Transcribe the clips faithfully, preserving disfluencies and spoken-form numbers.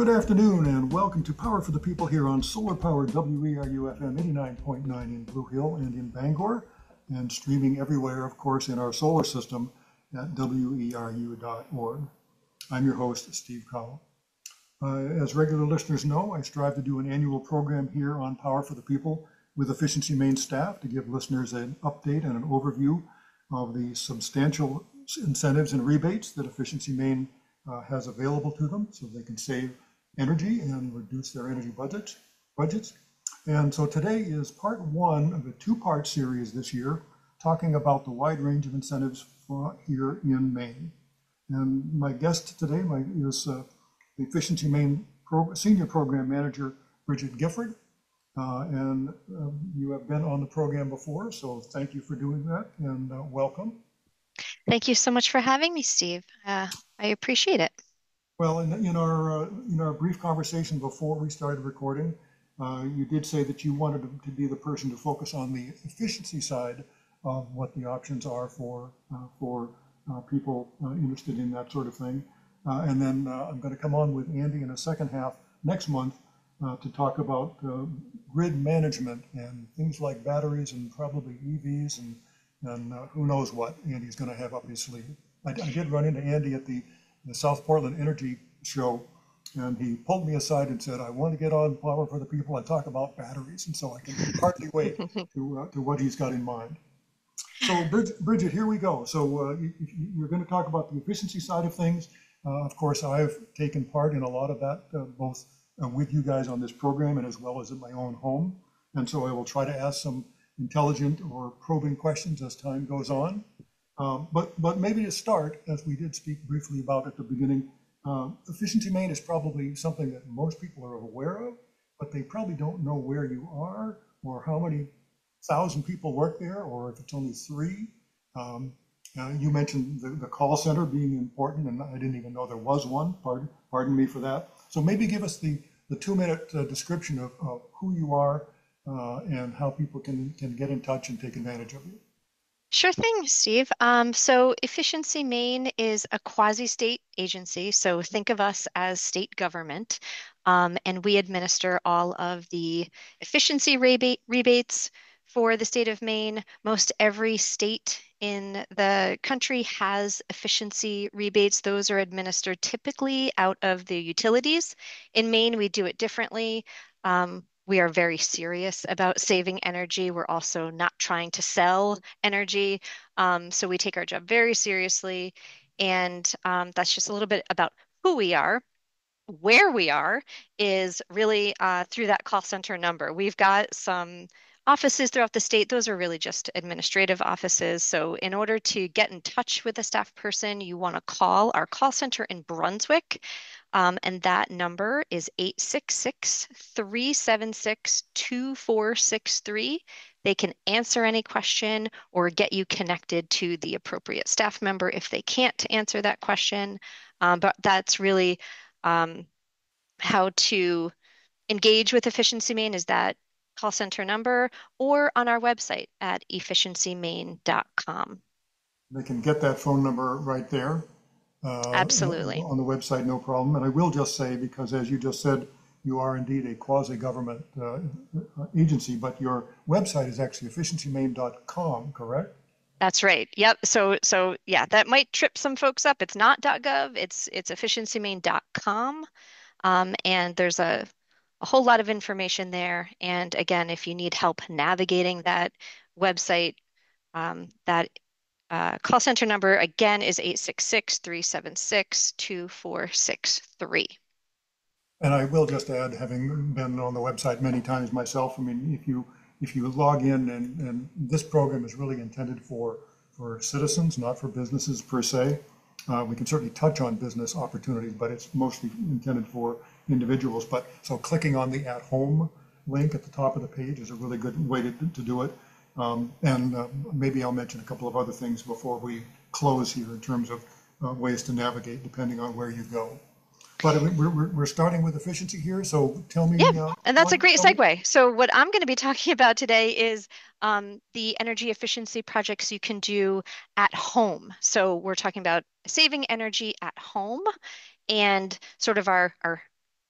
Good afternoon and welcome to Power for the People here on Solar Power W E R U F M eighty-nine point nine in Blue Hill and in Bangor, and streaming everywhere, of course, in our solar system at W E R U dot org. I'm your host, Steve Cowell. Uh, as regular listeners know, I strive to do an annual program here on Power for the People with Efficiency Maine staff to give listeners an update and an overview of the substantial incentives and rebates that Efficiency Maine uh, has available to them so they can save energy and reduce their energy budgets. budgets. And so today is part one of a two-part series this year, talking about the wide range of incentives for here in Maine. And my guest today my, is uh, the Efficiency Maine Pro, Senior Program Manager, Bridget Gifford. Uh, and uh, you have been on the program before, so thank you for doing that and uh, welcome. Thank you so much for having me, Steve. Uh, I appreciate it. Well, in, in our uh, in our brief conversation before we started recording, uh, you did say that you wanted to, to be the person to focus on the efficiency side of what the options are for uh, for uh, people uh, interested in that sort of thing. Uh, and then uh, I'm going to come on with Andy in a second half next month uh, to talk about uh, grid management and things like batteries and probably E Vs and and uh, who knows what Andy's going to have up his sleeve. I, I did run into Andy at the, the South Portland Energy Show, and he pulled me aside and said, I want to get on Power for the People and talk about batteries. And so I can hardly wait to, uh, to what he's got in mind. So Bridget, Bridget here we go. So uh, you, you're going to talk about the efficiency side of things. Uh, of course, I've taken part in a lot of that, uh, both uh, with you guys on this program and as well as at my own home. And so I will try to ask some intelligent or probing questions as time goes on. Um, but, but maybe to start, as we did speak briefly about at the beginning, uh, Efficiency Maine is probably something that most people are aware of, but they probably don't know where you are or how many thousand people work there, or if it's only three. Um, uh, you mentioned the, the call center being important, and I didn't even know there was one. Pardon, pardon me for that. So maybe give us the, the two-minute uh, description of, of who you are, Uh, and how people can, can get in touch and take advantage of you. Sure thing, Steve. Um, so Efficiency Maine is a quasi-state agency. So think of us as state government, um, and we administer all of the efficiency rebate, rebates for the state of Maine. Most every state in the country has efficiency rebates. Those are administered typically out of the utilities. In Maine, we do it differently. Um, We are very serious about saving energy. We're also not trying to sell energy. Um, so we take our job very seriously. And um, that's just a little bit about who we are. Where we are is really uh, through that call center number. We've got some offices throughout the state. Those are really just administrative offices. So in order to get in touch with a staff person, you want to call our call center in Brunswick. Um, and that number is eight six six, three seven six, two four six three. They can answer any question or get you connected to the appropriate staff member if they can't answer that question. Um, but that's really um, how to engage with Efficiency Maine is that call center number or on our website at efficiency maine dot com. They can get that phone number right there uh, Absolutely. on the website, no problem. And I will just say, because as you just said, you are indeed a quasi-government uh, agency, but your website is actually efficiency maine dot com, correct? That's right. Yep. So so yeah, that might trip some folks up. It's not .gov, it's it's efficiency maine dot com. Um, and there's a, a whole lot of information there. And again, if you need help navigating that website, um, that uh, call center number again is eight six six, three seven six, two four six three. And I will just add, having been on the website many times myself, I mean, if you if you log in, and, and this program is really intended for for citizens, not for businesses per se. Uh, we can certainly touch on business opportunities, but it's mostly intended for individuals. But so clicking on the at home link at the top of the page is a really good way to, to do it. Um, and uh, maybe I'll mention a couple of other things before we close here in terms of uh, ways to navigate depending on where you go. But we're, we're, we're starting with efficiency here, so tell me. Yeah, Uh, and that's a one, great tell me. segue. So what I'm going to be talking about today is um, the energy efficiency projects you can do at home. So we're talking about saving energy at home and sort of our, our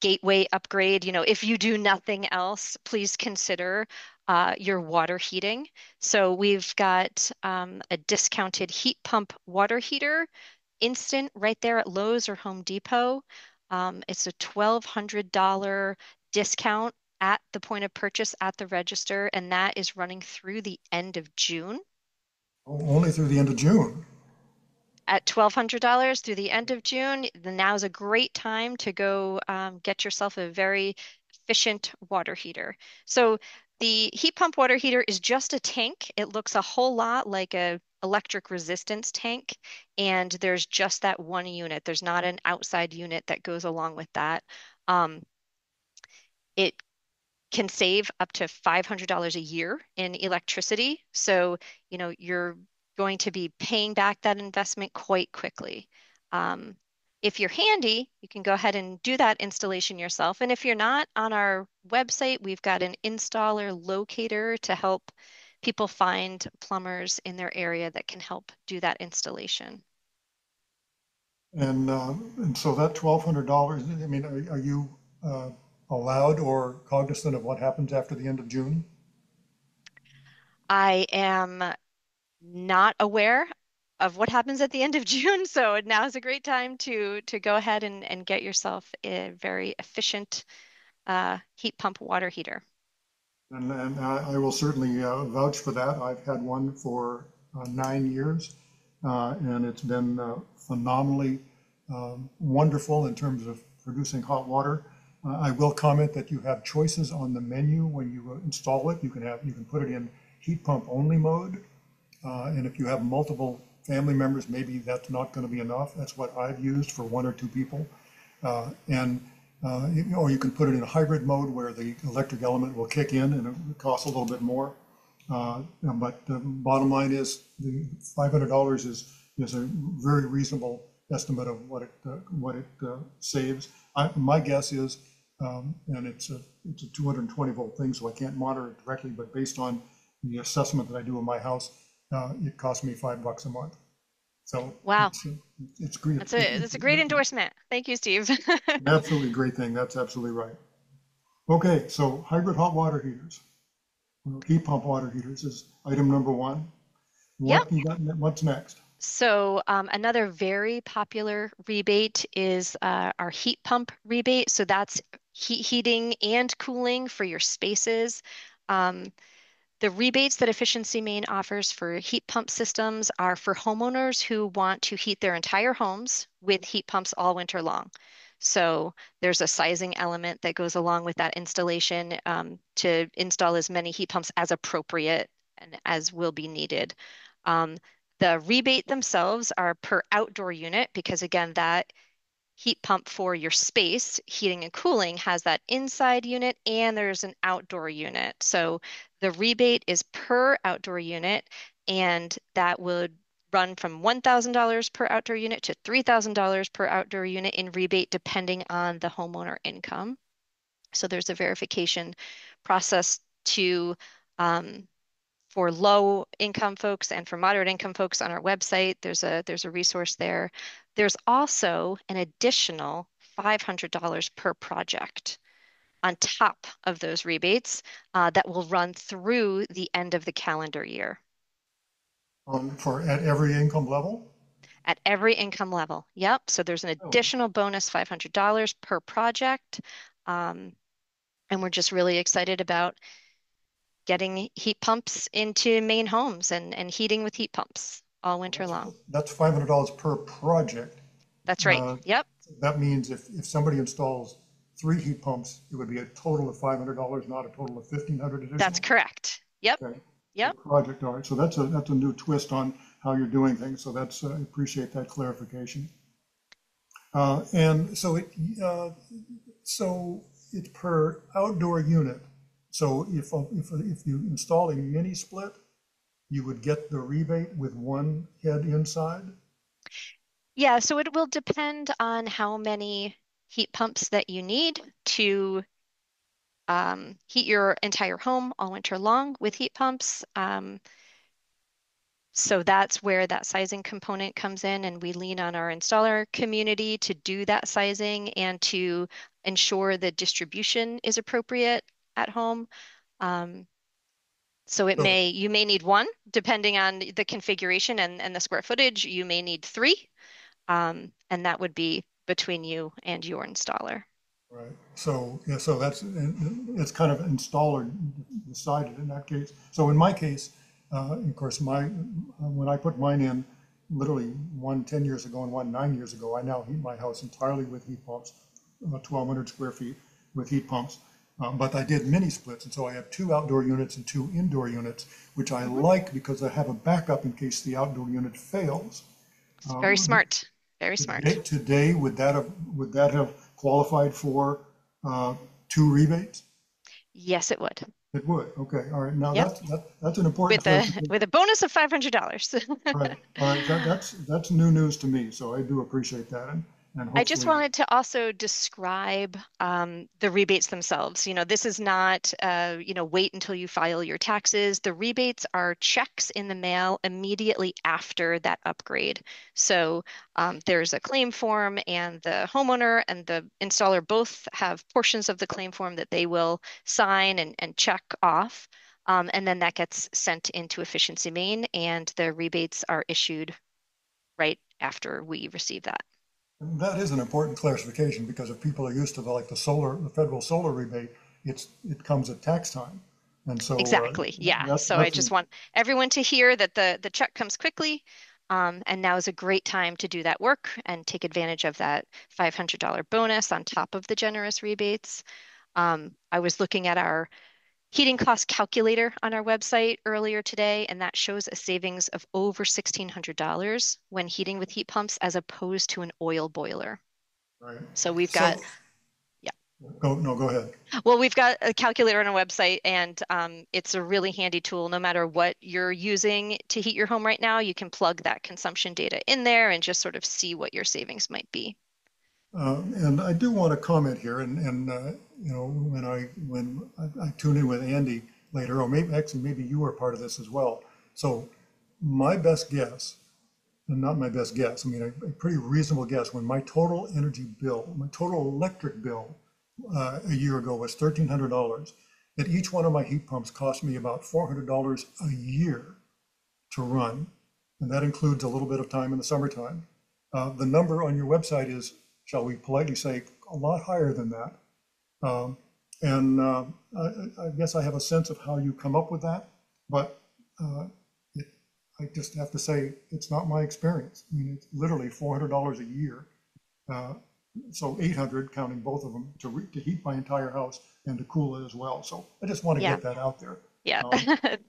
gateway upgrade. You know, if you do nothing else, please consider uh, your water heating. So we've got um, a discounted heat pump water heater, instant right there at Lowe's or Home Depot. Um, it's a twelve hundred dollars discount at the point of purchase at the register, and that is running through the end of June. Only through the end of June. At twelve hundred dollars through the end of June, then now is a great time to go um, get yourself a very efficient water heater. So the heat pump water heater is just a tank. It looks a whole lot like a electric resistance tank, and there's just that one unit. There's not an outside unit that goes along with that. Um, it can save up to five hundred dollars a year in electricity. So, you know, you're going to be paying back that investment quite quickly. Um, if you're handy, you can go ahead and do that installation yourself. And if you're not, on our website, we've got an installer locator to help people find plumbers in their area that can help do that installation. And, uh, and so that twelve hundred dollars, I mean, are, are you uh, allowed or cognizant of what happens after the end of June? I am not aware of what happens at the end of June, so now is a great time to to go ahead and, and get yourself a very efficient uh, heat pump water heater. And, and I, I will certainly uh, vouch for that. I've had one for uh, nine years, uh, and it's been uh, phenomenally um, wonderful in terms of producing hot water. Uh, I will comment that you have choices on the menu when you uh, install it. You can have you can put it in heat pump only mode, uh, and if you have multiple family members, maybe that's not going to be enough. That's what I've used for one or two people. Uh, and uh, you- Or you can put it in a hybrid mode where the electric element will kick in and it costs a little bit more. Uh, but the bottom line is the five hundred dollars is is a very reasonable estimate of what it uh, what it uh, saves. I, my guess is, um, and it's a it's a two hundred twenty volt thing, so I can't monitor it directly. But based on the assessment that I do in my house, uh, it costs me five bucks a month. So Wow, it's it's great. that's a that's a great endorsement. Thank you, Steve. Absolutely great thing. That's absolutely right. Okay, so hybrid hot water heaters, or heat pump water heaters is item number one. Yep. What you got, what's next? So um, another very popular rebate is uh, our heat pump rebate. So that's heat heating and cooling for your spaces. Um, The rebates that Efficiency Maine offers for heat pump systems are for homeowners who want to heat their entire homes with heat pumps all winter long. So there's a sizing element that goes along with that installation um, to install as many heat pumps as appropriate and as will be needed. Um, the rebate themselves are per outdoor unit because, again, that heat pump for your space, heating and cooling, has that inside unit and there's an outdoor unit. So the rebate is per outdoor unit, and that would run from one thousand dollars per outdoor unit to three thousand dollars per outdoor unit in rebate, depending on the homeowner income. So there's a verification process to um, for low income folks and for moderate income folks on our website. There's a there's a resource there. There's also an additional five hundred dollars per project on top of those rebates uh, that will run through the end of the calendar year On for at every income level? at every income level. Yep. So there's an Oh, additional bonus five hundred dollars per project. Um, and we're just really excited about getting heat pumps into Maine homes and, and heating with heat pumps all winter that's long. that's five hundred dollars per project. That's right. Uh, Yep. that means if, if somebody installs three heat pumps, it would be a total of five hundred dollars, not a total of fifteen hundred dollars That's additional. correct. Yep. Okay. Per Yep. project, all right. So that's a that's a new twist on how you're doing things. So that's uh, I appreciate that clarification. Uh, and so it, uh, so it's per outdoor unit. So if, if, if you install a mini split, you would get the rebate with one head inside? Yeah. So it will depend on how many heat pumps that you need to um, heat your entire home all winter long with heat pumps. Um, So that's where that sizing component comes in, and we lean on our installer community to do that sizing and to ensure the distribution is appropriate at home. Um, so it So, may, you may need one, depending on the configuration and, and the square footage. You may need three, um, and that would be between you and your installer. right, so, yeah, so that's, it's kind of installer decided in that case. So in my case, uh, of course, my, when I put mine in, literally one ten years ago and one nine years ago, I now heat my house entirely with heat pumps, uh, twelve hundred square feet with heat pumps. Um, but I did mini splits, and so I have two outdoor units and two indoor units, which I Mhm. like because I have a backup in case the outdoor unit fails. It's very Um, smart. Very Today, smart. today, would that have, would that have qualified for uh, two rebates? Yes, it would. It would. Okay. All right. Now Yep. that's, that, that's an important With a clarification. with a bonus of five hundred dollars. Right. All right. That, that's, that's new news to me. So I do appreciate that. And, and I just hopefully, wanted to also describe um, the rebates themselves. You know, this is not, uh, you know, wait until you file your taxes. The rebates are checks in the mail immediately after that upgrade. So um, there's a claim form, and the homeowner and the installer both have portions of the claim form that they will sign and, and check off. Um, and then that gets sent into Efficiency Maine, and the rebates are issued right after we receive that. that is an important clarification because if people are used to the, like the solar, the federal solar rebate, it's, it comes at tax time. And so uh, Exactly. Yeah. that's, So I that's, just an- want everyone to hear that the the check comes quickly. Um, and now is a great time to do that work and take advantage of that five hundred dollars bonus on top of the generous rebates. Um, I was looking at our heating cost calculator on our website earlier today, and that shows a savings of over sixteen hundred dollars when heating with heat pumps as opposed to an oil boiler. right. So we've got, So yeah. go, no, go ahead. Well, we've got a calculator on our website, and um, it's a really handy tool. No matter what you're using to heat your home right now, you can plug that consumption data in there and just sort of see what your savings might be. Uh, and I do want to comment here, and, and uh, you know, when I when I, I tune in with Andy later, or maybe actually maybe you were part of this as well. So my best guess, and not my best guess, I mean a, a pretty reasonable guess, when my total energy bill, my total electric bill uh, a year ago was thirteen hundred dollars, that each one of my heat pumps cost me about four hundred dollars a year to run, and that includes a little bit of time in the summertime. Uh, the number on your website is, shall we politely say, a lot higher than that. Um, and uh, I, I guess I have a sense of how you come up with that, but uh, it, I just have to say it's not my experience. I mean, it's literally four hundred dollars a year. Uh, so eight hundred counting both of them to, re- to heat my entire house and to cool it as well. So I just want to Yeah, get that out there. yeah. Um,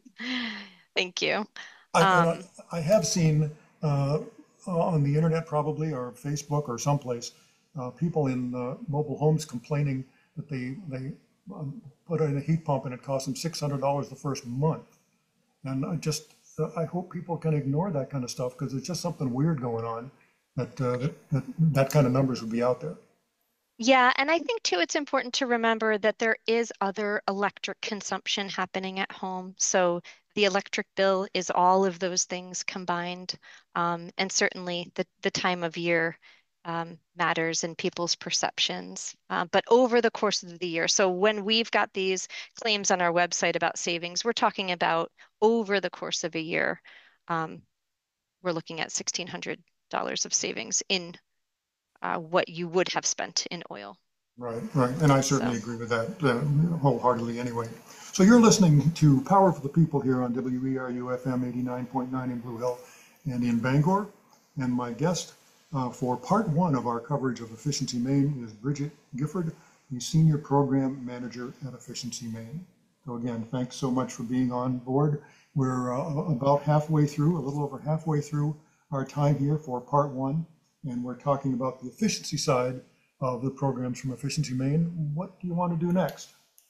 Thank you. I, and I, Um, I have seen uh, on the internet probably or Facebook or someplace uh, people in uh, mobile homes complaining that they they um, put in a heat pump and it cost them six hundred dollars the first month. And I just uh, I hope people can ignore that kind of stuff because it's just something weird going on that, uh, that that that kind of numbers would be out there. Yeah, and I think too, it's important to remember that there is other electric consumption happening at home. So the electric bill is all of those things combined. Um, and certainly the, the time of year um, matters in people's perceptions. Uh, but over the course of the year, so when we've got these claims on our website about savings, we're talking about over the course of a year. Um, we're looking at sixteen hundred dollars of savings in uh, what you would have spent in oil. Right, right. And I certainly So, agree with that uh, wholeheartedly anyway. So you're listening to Power for the People here on W E R U F M eighty-nine point nine in Blue Hill and in Bangor. And my guest uh, for part one of our coverage of Efficiency Maine is Bridget Gifford, the Senior Program Manager at Efficiency Maine. So again, thanks so much for being on board. We're uh, about halfway through, a little over halfway through our time here for part one, and we're talking about the efficiency side of the programs from Efficiency Maine. What do you want to do next?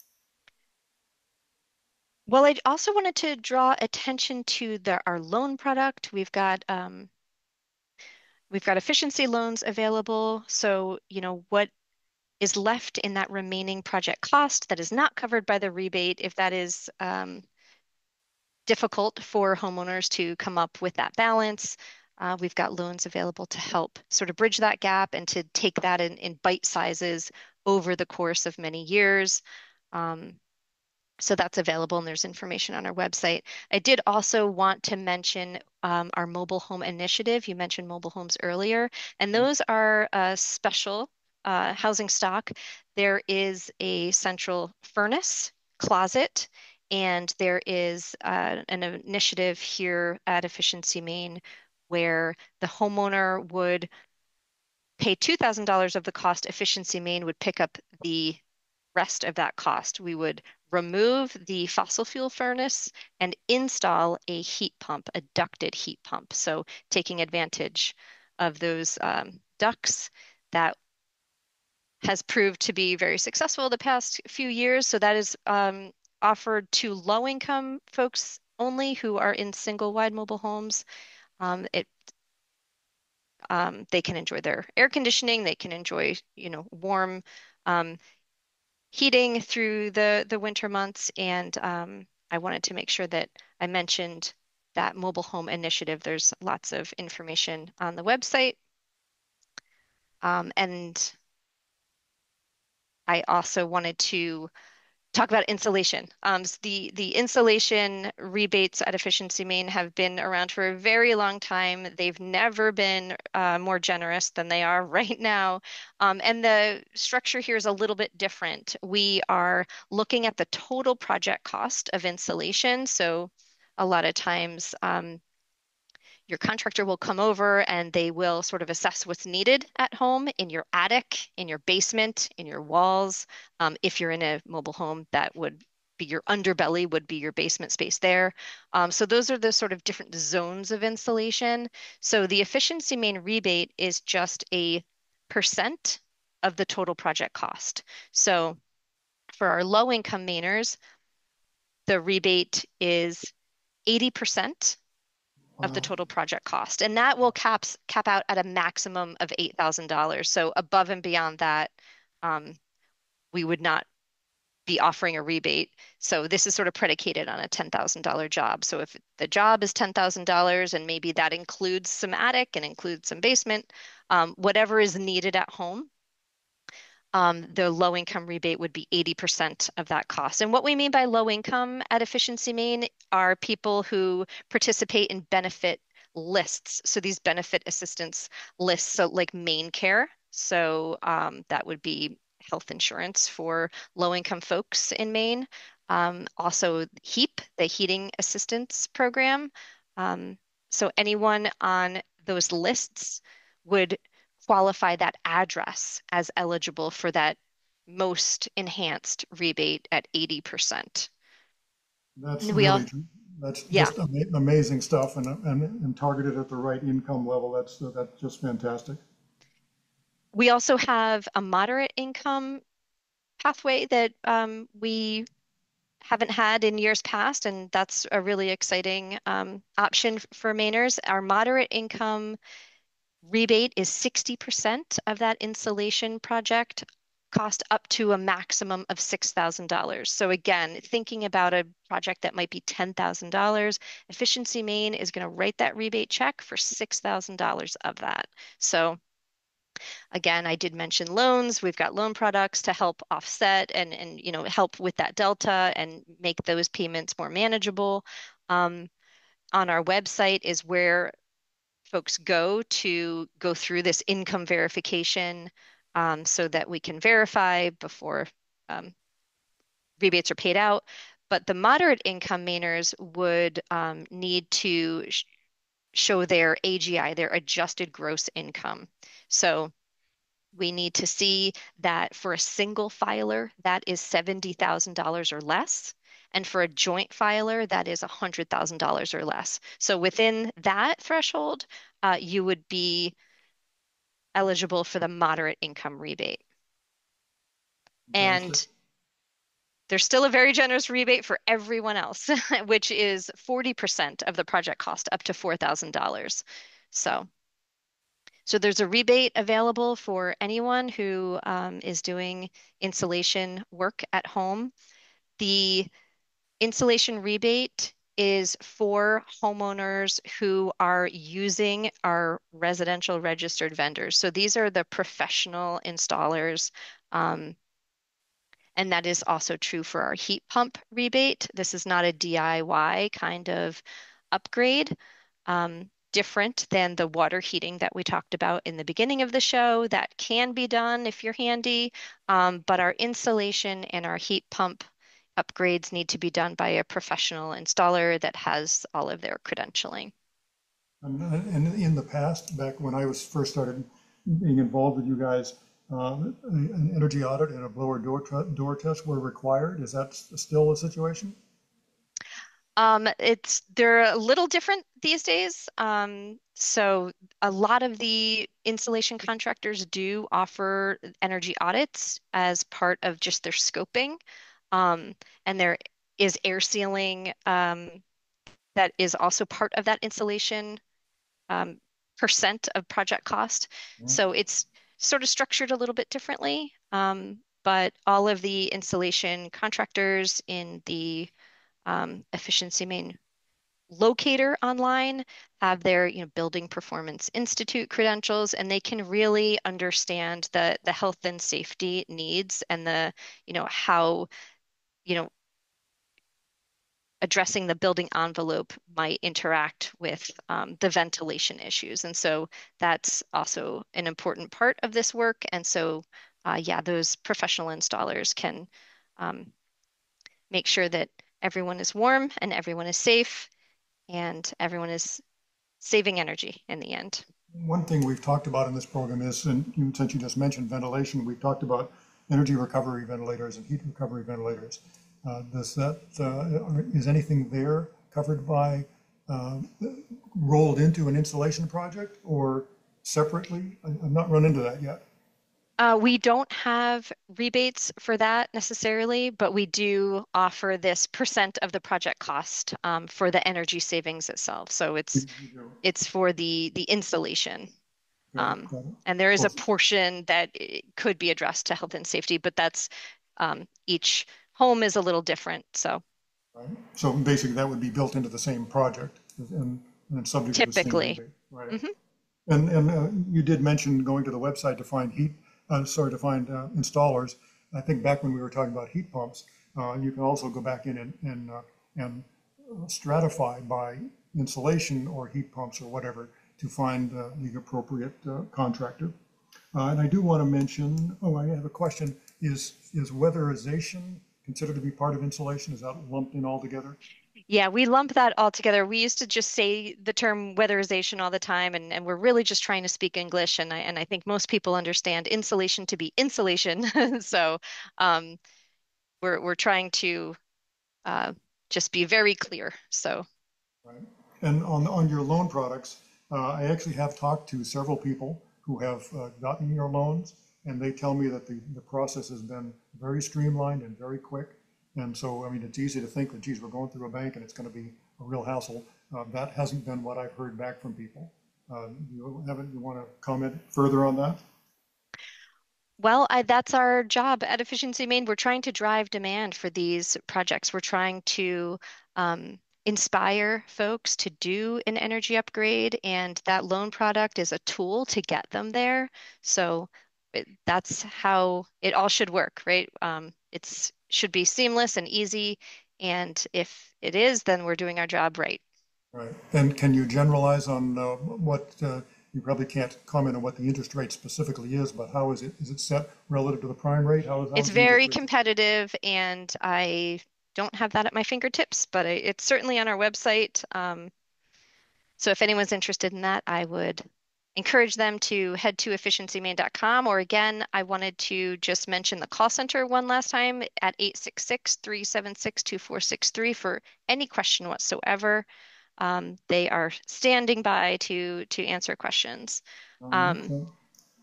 well, I also wanted to draw attention to the, our loan product. We've got um, we've got efficiency loans available. So, you know, what is left in that remaining project cost that is not covered by the rebate, if that is um, difficult for homeowners to come up with that balance. Uh, we've got loans available to help sort of bridge that gap and to take that in, in bite sizes over the course of many years. Um, so that's available, and there's information on our website. I did also want to mention um, our mobile home initiative. You mentioned mobile homes earlier, and those are a special uh, housing stock. There is a central furnace, closet, and there is uh, an initiative here at Efficiency Maine where the homeowner would pay two thousand dollars of the cost. Efficiency Maine would pick up the rest of that cost. We would remove the fossil fuel furnace and install a heat pump, a ducted heat pump. So taking advantage of those um, ducts that has proved to be very successful the past few years. So that is um, offered to low income folks only who are in single wide mobile homes. Um, it um, they can enjoy their air conditioning, they can enjoy, you know, warm um, heating through the the winter months, and um, I wanted to make sure that I mentioned that mobile home initiative. There's lots of information on the website, um, and I also wanted to talk about insulation. Um, s- the the insulation rebates at Efficiency Maine have been around for a very long time. They've never been uh, more generous than they are right now. Um, and the structure here is a little bit different. We are looking at the total project cost of insulation. So a lot of times, um, your contractor will come over and they will sort of assess what's needed at home in your attic, in your basement, in your walls. Um, if you're in a mobile home, that would be your underbelly, would be your basement space there. Um, so those are the sort of different zones of insulation. So the Efficiency Main rebate is just a percent of the total project cost. So for our low income Mainers, the rebate is eighty percent of the Wow. total project cost. And that will caps cap out at a maximum of eight thousand dollars. So above and beyond that, um, we would not be offering a rebate. So this is sort of predicated on a ten thousand dollars job. So if the job is ten thousand dollars and maybe that includes some attic and includes some basement, um, whatever is needed at home, um, the low income rebate would be eighty percent of that cost. And what we mean by low income at Efficiency Maine are people who participate in benefit lists. So these benefit assistance lists, so like Maine Care. So um, that would be health insurance for low income folks in Maine. Um, also, HEAP, the Heating Assistance Program. Um, so anyone on those lists would qualify that address as eligible for that most enhanced rebate at eighty percent. That's And we all, really, that's yeah, just ama- amazing stuff and, and, and targeted at the right income level. That's, that's just fantastic. we also have a moderate income pathway that um, we haven't had in years past, and that's a really exciting um, option for Mainers. Our moderate income rebate is sixty percent of that insulation project cost up to a maximum of six thousand dollars. So again, thinking about a project that might be ten thousand dollars, Efficiency Maine is going to write that rebate check for six thousand dollars of that. So again, I did mention loans. We've got loan products to help offset and and you know help with that delta and make those payments more manageable. Um, on our website is where folks go to go through this income verification um, so that we can verify before um, rebates are paid out. But the moderate income Mainers would um, need to sh show their A G I, their adjusted gross income. So we need to see that for a single filer, that is seventy thousand dollars or less. And for a joint filer, that is one hundred thousand dollars or less. So within that threshold, uh, you would be eligible for the moderate income rebate. Fantastic. And there's still a very generous rebate for everyone else, which is forty percent of the project cost up to four thousand dollars. So, so there's a rebate available for anyone who um, is doing insulation work at home. The insulation rebate is for homeowners who are using our residential registered vendors. So these are the professional installers. Um, and that is also true for our heat pump rebate. This is not a D I Y kind of upgrade, um, different than the water heating that we talked about in the beginning of the show. That can be done if you're handy, um, but our insulation and our heat pump upgrades need to be done by a professional installer that has all of their credentialing. And, and in the past, back when I was first started being involved with you guys, um, an energy audit and a blower door, door test were required. Is that still a situation? Um, it's they're a little different these days. Um, so a lot of the installation contractors do offer energy audits as part of just their scoping. Um, and there is air sealing um, that is also part of that installation um, percent of project cost. So it's sort of structured a little bit differently. Um, but all of the installation contractors in the um, Efficiency Main locator online have their, you know, Building Performance Institute credentials, and they can really understand the the health and safety needs and the, you know, how, you know, addressing the building envelope might interact with um, the ventilation issues. And so that's also an important part of this work. And so, uh, yeah, those professional installers can um, make sure that everyone is warm and everyone is safe and everyone is saving energy in the end. One thing we've talked about in this program is, and you, since you just mentioned ventilation, we've talked about energy recovery ventilators and heat recovery ventilators. Uh, does that, uh, is anything there covered by, uh, rolled into an installation project or separately? I, I've not run into that yet. Uh, we don't have rebates for that necessarily, but we do offer this percent of the project cost um, for the energy savings itself. So it's You- you do. it's for the the installation. Got it, Um, got it. and there is a Well, portion that i- could be addressed to health and safety, but that's um, each home is a little different. So right. So basically that would be built into the same project and, and subject to the same typically, rebate, right? mhm. And, and uh, you did mention going to the website to find heat, uh, sorry, to find uh, installers. I think back when we were talking about heat pumps, uh, you can also go back in and, and, uh, and stratify by insulation or heat pumps or whatever to find uh, the appropriate uh, contractor. Uh, and I do want to mention, oh, I have a question. Is, is weatherization considered to be part of insulation? Is that lumped in all together? Yeah, we lump that all together. We used to just say the term weatherization all the time, and, and we're really just trying to speak English. And I and I think most people understand insulation to be insulation. So um, we're we're trying to uh, just be very clear. So Right. And on, on your loan products, uh, I actually have talked to several people who have uh, gotten your loans, and they tell me that the, the process has been very streamlined and very quick. And so, I mean, it's easy to think that, geez, we're going through a bank and it's going to be a real hassle. Uh, that hasn't been what I've heard back from people. Uh, you haven't, you want to comment further on that? well, I, that's our job at Efficiency Maine. We're trying to drive demand for these projects. We're trying to um, inspire folks to do an energy upgrade, and that loan product is a tool to get them there. So it, that's how it all should work, right? Um, it's should be seamless and easy, and if it is, then we're doing our job right. Right. And can you generalize on uh, what, uh, you probably can't comment on what the interest rate specifically is, but how is it, is it set relative to the prime rate? How is, how It's is the interest very rate? competitive, and I don't have that at my fingertips, but I- it's certainly on our website. Um, so if anyone's interested in that, I would encourage them to head to efficiency main dot com. Or again, I wanted to just mention the call center one last time at eight six six, three seven six, two four six three for any question whatsoever. Um, they are standing by to to answer questions. Um, Um, okay.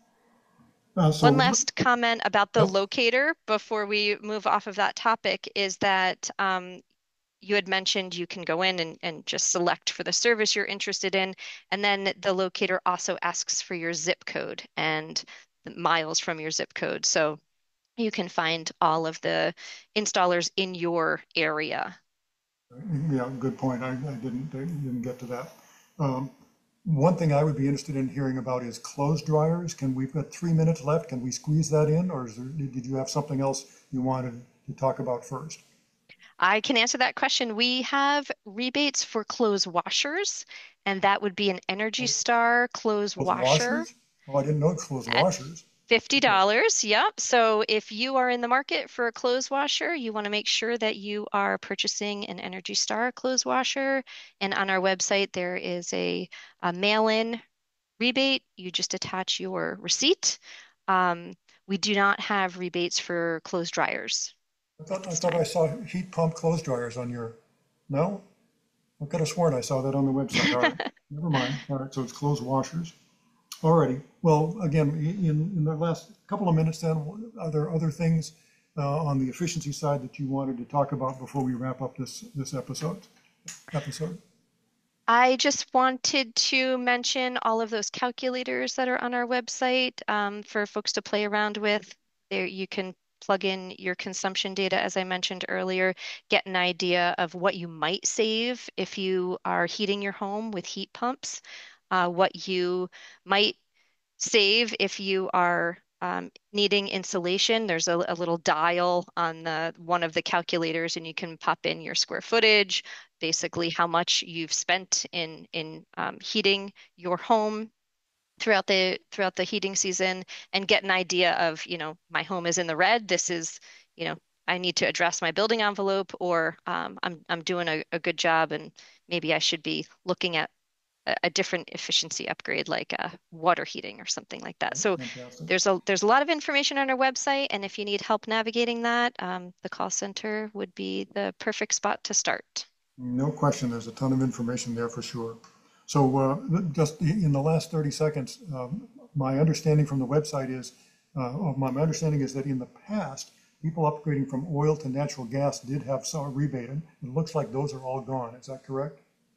Uh, One so, last comment about the yep, locator before we move off of that topic is that um, you had mentioned you can go in and, and just select for the service you're interested in. And then the locator also asks for your zip code and the miles from your zip code. So you can find all of the installers in your area. Yeah, good point. I, I didn't, I didn't get to that. Um, one thing I would be interested in hearing about is clothes dryers. Can, we've got three minutes left. Can we squeeze that in, or is there, did you have something else you wanted to talk about first? I can answer that question. We have rebates for clothes washers, and that would be an Energy Star clothes Clothes washer washers? Oh, I didn't know clothes at washers. fifty Okay. dollars Yep. So if you are in the market for a clothes washer, you want to make sure that you are purchasing an Energy Star clothes washer. And on our website, there is a, a mail-in rebate. You just attach your receipt. Um, we do not have rebates for clothes dryers I at thought, I this thought I time. saw heat pump clothes dryers on your, no? I could have sworn I saw that on the website. All right, never mind. All right, so it's clothes washers. Alrighty. Well, again, in, in the last couple of minutes then, are there other things uh, on the efficiency side that you wanted to talk about before we wrap up this, this episode? Episode? I just wanted to mention all of those calculators that are on our website um, for folks to play around with. There, you can plug in your consumption data, as I mentioned earlier, get an idea of what you might save if you are heating your home with heat pumps, uh, what you might save if you are um, needing insulation. There's a, a little dial on the one of the calculators, and you can pop in your square footage, basically how much you've spent in in um, heating your home throughout the throughout the heating season, and get an idea of, you know, my home is in the red. This is, you know, I need to address my building envelope, or um, I'm I'm doing a, a good job, and maybe I should be looking at a, a different efficiency upgrade like uh, water heating or something like that. So Fantastic. there's a there's a lot of information on our website, and if you need help navigating that, um, the call center would be the perfect spot to start. No question, there's a ton of information there for sure. So uh, just in the last thirty seconds, um, my understanding from the website is, uh, of my my understanding is that in the past, people upgrading from oil to natural gas did have some rebate, and it looks like those are all gone. Is that correct?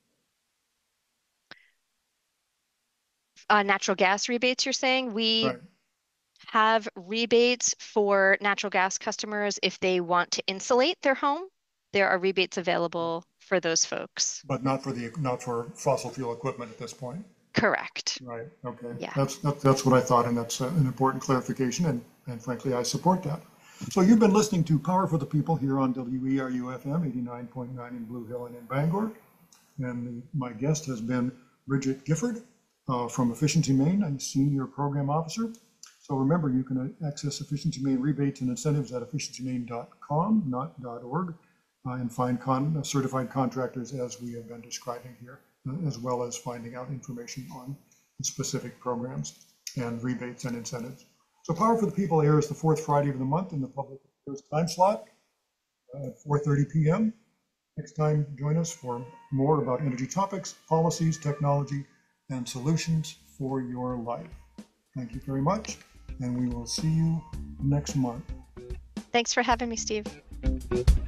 Uh, natural gas rebates, you're saying? We Right. have rebates for natural gas customers if they want to insulate their home. There are rebates available for those folks. But not for the, not for fossil fuel equipment at this point. Correct. Right, okay. Yeah. That's, that's, that's what I thought, and that's uh, an important clarification, and, and frankly, I support that. So you've been listening to Power for the People here on W E R U F M eighty-nine point nine in Blue Hill and in Bangor. And the, my guest has been Bridget Gifford uh, from Efficiency Maine, a senior program officer. So remember, you can access Efficiency Maine rebates and incentives at efficiency maine dot com, not .org, uh, and find con certified contractors as we have been describing here, uh, as well as finding out information on specific programs and rebates and incentives. So Power for the People airs the fourth Friday of the month in the public affairs time slot uh, at four thirty p m Next time, join us for more about energy topics, policies, technology, and solutions for your life. Thank you very much, and we will see you next month. Thanks for having me, Steve.